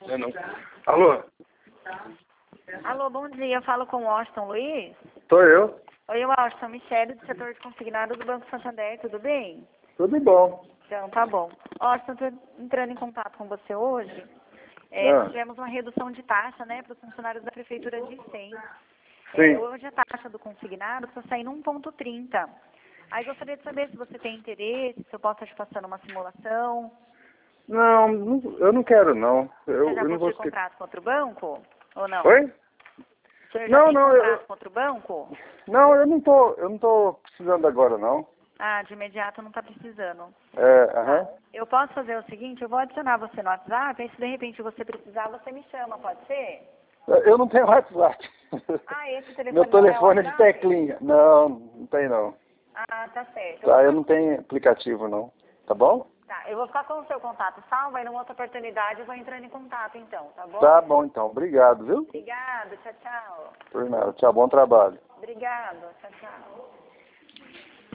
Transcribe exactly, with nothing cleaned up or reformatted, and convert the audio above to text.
É não. Alô? Alô, bom dia. Eu falo com o Washington Luiz. Sou eu. Oi, Washington. Michele, do setor de consignado do Banco Santander. Tudo bem? Tudo bom. Então, tá bom. Washington, estou entrando em contato com você hoje. É, Ah. Nós tivemos uma redução de taxa, né, para os funcionários da Prefeitura de cem. Sim. É, hoje a taxa do consignado está saindo um ponto trinta. Aí gostaria de saber se você tem interesse, se eu posso estar te passando uma simulação. Não, não- eu não quero não. Eu, Você já eu não vou possui ter... contrato com outro banco? Ou não? Oi? O senhor já Não, tem não, contrato eu- com outro banco? Não, eu não tô, eu não tô precisando agora não. Ah, de imediato não está precisando. É, aham. Eu posso fazer o seguinte, eu vou adicionar você no WhatsApp, aí se de repente você precisar, você me chama, pode ser? Eu não tenho WhatsApp. Ah, esse telefone Meu não telefone é é de WhatsApp? teclinha. Não, não tem não. Ah, tá certo. Tá, eu não tenho aplicativo não. Tá bom? Tá, eu vou ficar com o seu contato salvo, aí numa outra oportunidade eu vou entrando em contato então, tá bom? Tá bom então. Obrigado, viu? Obrigada, tchau, tchau. Por nada. Tchau, bom trabalho. Obrigada, tchau, tchau.